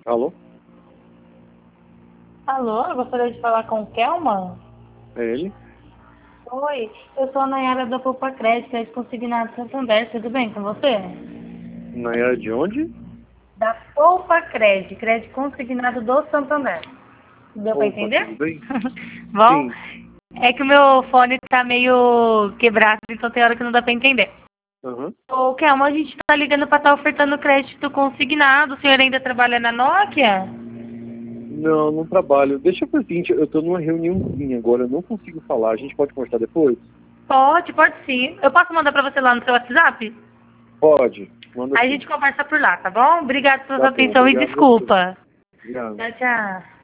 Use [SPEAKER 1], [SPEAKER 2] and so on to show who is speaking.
[SPEAKER 1] Alô?
[SPEAKER 2] Alô, eu gostaria de falar com o Kelman?
[SPEAKER 1] É ele?
[SPEAKER 2] Oi, eu sou a Nayara da Poupa Crédito Consignado Santander, tudo bem com você?
[SPEAKER 1] Nayara de onde?
[SPEAKER 2] Da Poupa Crédito Consignado do Santander. Deu pra
[SPEAKER 1] Opa,
[SPEAKER 2] entender?
[SPEAKER 1] tudo bem?
[SPEAKER 2] Bom,
[SPEAKER 1] Sim.
[SPEAKER 2] é que o meu fone tá meio quebrado, então tem hora que não dá pra entender.
[SPEAKER 1] Aham.
[SPEAKER 2] Ô, Kelman, a gente tá ligando pra estar ofertando crédito consignado. O senhor ainda trabalha na Nokia?
[SPEAKER 1] Não, não trabalho. Deixa eu fazer o seguinte, eu tô numa reuniãozinha agora, eu não consigo falar. A gente pode conversar depois?
[SPEAKER 2] Pode sim. Eu posso mandar pra você lá no seu WhatsApp?
[SPEAKER 1] Pode. Manda
[SPEAKER 2] Aí a
[SPEAKER 1] sim.
[SPEAKER 2] gente conversa por lá, tá bom? Obrigada pela
[SPEAKER 1] Tá
[SPEAKER 2] sua
[SPEAKER 1] bom,
[SPEAKER 2] atenção e
[SPEAKER 1] obrigado a você.
[SPEAKER 2] desculpa.
[SPEAKER 1] Obrigado.
[SPEAKER 2] Tchau, tchau.